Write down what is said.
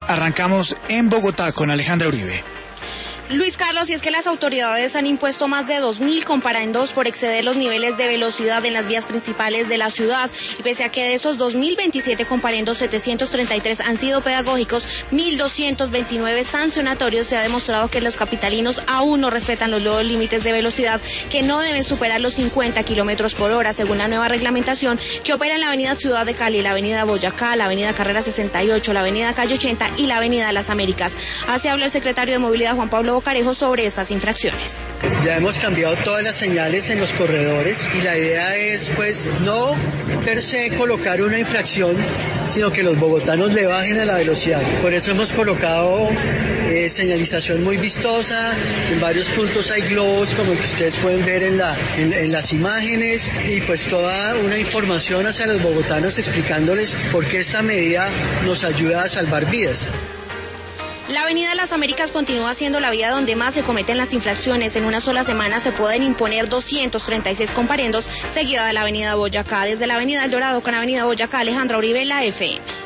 Arrancamos en Bogotá con Alejandra Uribe. Luis Carlos, y es que las autoridades han impuesto más de 2.000 comparendos por exceder los niveles de velocidad en las vías principales de la ciudad. Y pese a que de esos 2.027 comparendos, 733 han sido pedagógicos, 1.229 sancionatorios, se ha demostrado que los capitalinos aún no respetan los nuevos límites de velocidad, que no deben superar los 50 kilómetros por hora, según la nueva reglamentación que opera en la avenida Ciudad de Cali, la avenida Boyacá, la avenida Carrera 68, la avenida Calle 80 y la avenida Las Américas. Así habla el secretario de Movilidad, Juan Pablo Bocarejo, sobre estas infracciones. Ya hemos cambiado todas las señales en los corredores y la idea es, pues, no per se colocar una infracción, sino que los bogotanos le bajen a la velocidad. Por eso hemos colocado señalización muy vistosa, en varios puntos hay globos como el que ustedes pueden ver en las imágenes, y pues toda una información hacia los bogotanos explicándoles por qué esta medida nos ayuda a salvar vidas. La avenida Las Américas continúa siendo la vía donde más se cometen las infracciones. En una sola semana se pueden imponer 236 comparendos, seguida de la avenida Boyacá. Desde la avenida El Dorado con la avenida Boyacá, Alejandra Uribe, la FM.